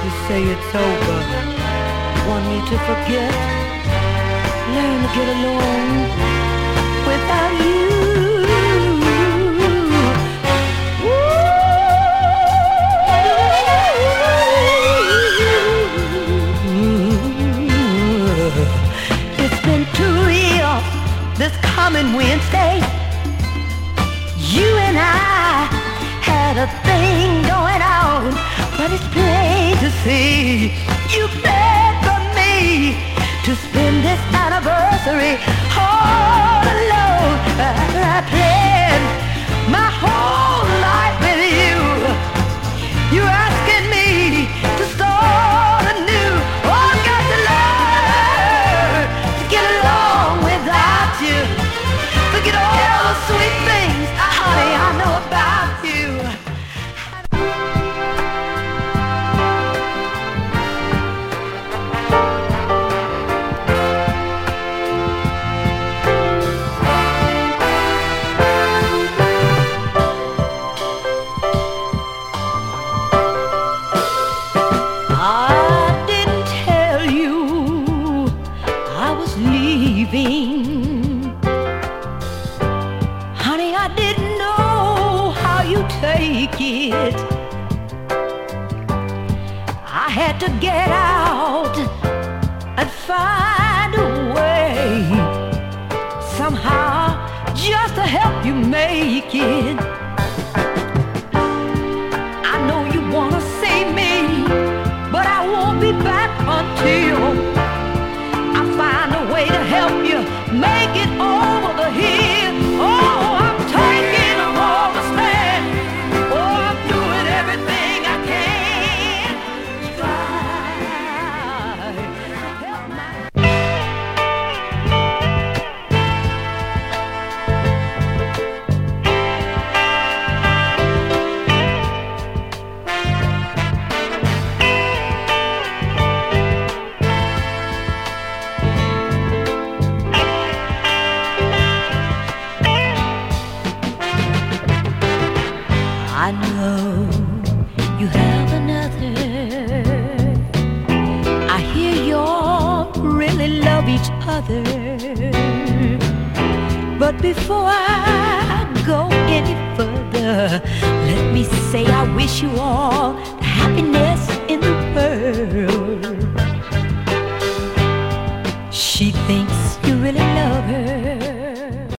to say it's over. Want me to forget? Learn to get along without you. It's been 2 years this coming Wednesday. You and I had a thing going on, but it's plain to see you paid for me to spend this anniversary all alone. I planned my whole life with you. You're asking me to start anew. Oh, I've got to learn to get along without you. Forget all the sweet things, honey, I know about you. I didn't tell you I was leaving. Honey, I didn't know how you take it. I had to get out and find a way somehow just to help you make it. I know you wanna save me, but I won't be back until I find a way to help you make it over the hill. Oh, I'm taking a over stand. Oh, I'm doing everything I can to try to help my I know you have another. I hear y'all really love each other. But before I go any further, let me say I wish you all the happiness in the world.